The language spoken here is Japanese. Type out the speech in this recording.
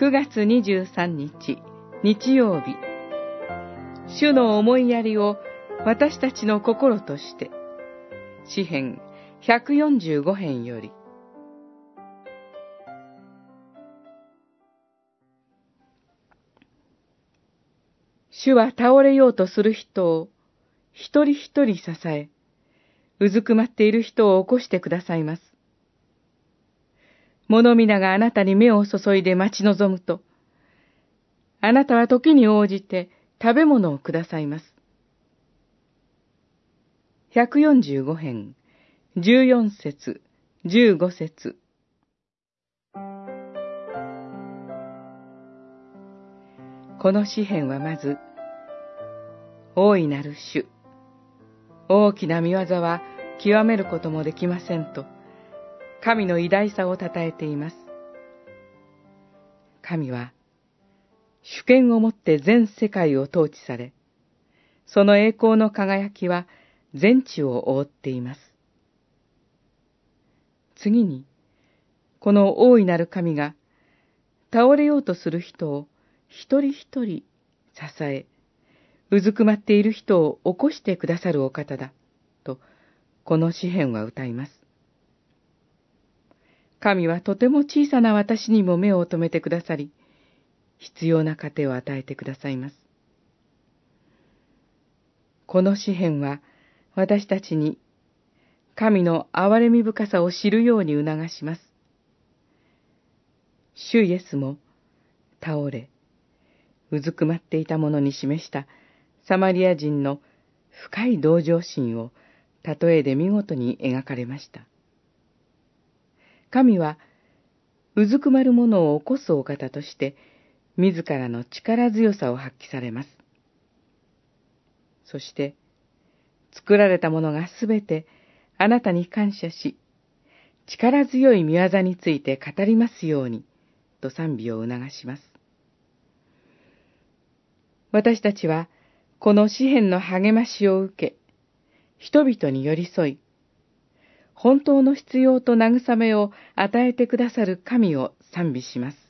9月23日、日曜日。主の思いやりを私たちの心として。詩編145編より。主は倒れようとする人を一人一人支え、うずくまっている人を起こしてくださいます。物皆があなたに目を注いで待ち望むと、あなたは時に応じて食べ物をくださいます。145編、14節、15節。この詩編はまず、大いなる主、大きな御業は極めることもできませんと、神の偉大さを称えています。神は、主権をもって全世界を統治され、その栄光の輝きは全地を覆っています。次に、この大いなる神が、倒れようとする人を一人一人支え、うずくまっている人を起こしてくださるお方だ、と、この詩編は歌います。神はとても小さな私にも目を留めてくださり、必要な糧を与えてくださいます。この詩編は私たちに神の憐れみ深さを知るように促します。主イエスも倒れ、うずくまっていた者に示したサマリア人の深い同情心を例えで見事に描かれました。神は、うずくまる者を起こすお方として、自らの力強さを発揮されます。そして、作られたものがすべてあなたに感謝し、力強い御業について語りますように、と賛美を促します。私たちは、この詩編の励ましを受け、人々に寄り添い、本当の必要と慰めを与えてくださる神を賛美します。